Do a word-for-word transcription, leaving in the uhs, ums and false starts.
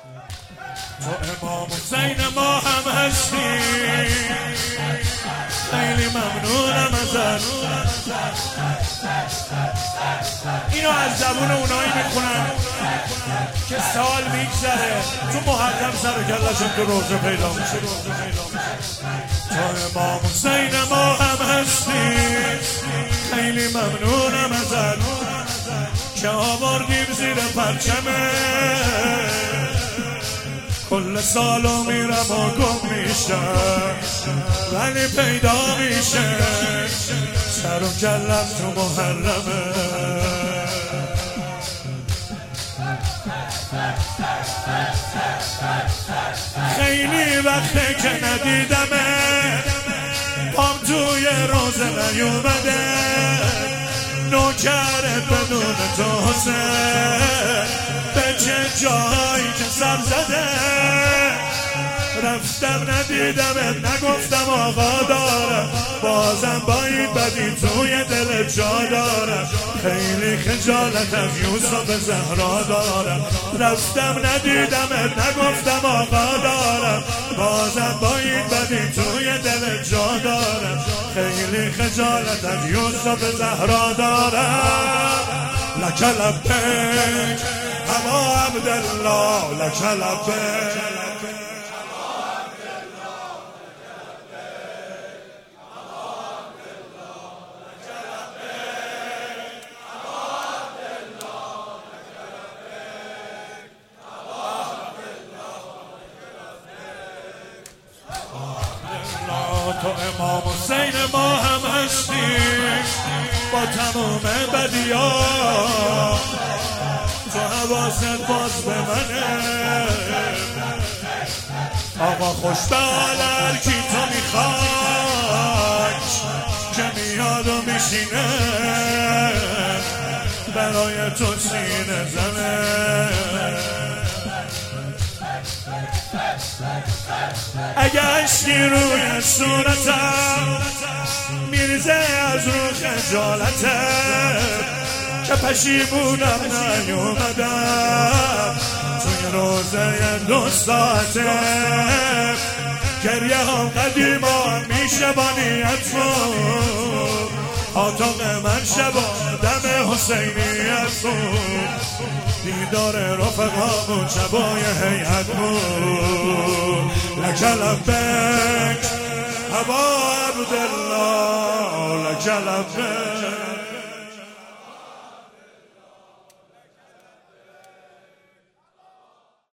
تو امام حسین ما هم هستی، خیلی ممنونم ازت. اینو از زبون اونایی میخونن که سال میگذره تو محرم سر و کلشون تو روزه پیدا میشه. تو امام حسین ما هم هستی، خیلی ممنونم ازت که آوردیم زیر پرچمه. کل سالو میرم و گم میشم ولی پیدا میشه، سر و کلم تو محرمه. خیلی وقته که ندیدمه، پام توی روزه نیومده، نوکرت بدون تو حسین به چه جایی که سر زده. رفتم ندیدمت نگفتم آقا دارم، بازم با این بدی توی دل جا دارم. خیلی خجالت از یوسف زهرا دارم. رفتم ندیدمت نگفتم آقا دارم، بازم با این بدی توی دل جا دارم. خیلی خجالت از یوسف زهرا دارم. لک لبیک ابا عبدالله، لک لبیک. تو امام حسین ما هم هستی با تمام بدیا، تو حواست باز به منه. آقا خوش به حال کی تو میخوای که میاد و میشینه برای تو سینه زنه. اگه عشقی روی صورتم میریزه از رو خجالتم که پشیمونم نیومدم توی روزه دو ساعته. گریه هم قدیما میشه با نیت بود، آتاق من شبا دم حسینیت بود، دیدار رفقامون شبای هیئت بود. لک لبیک ابا عبدالله، لک لبیک.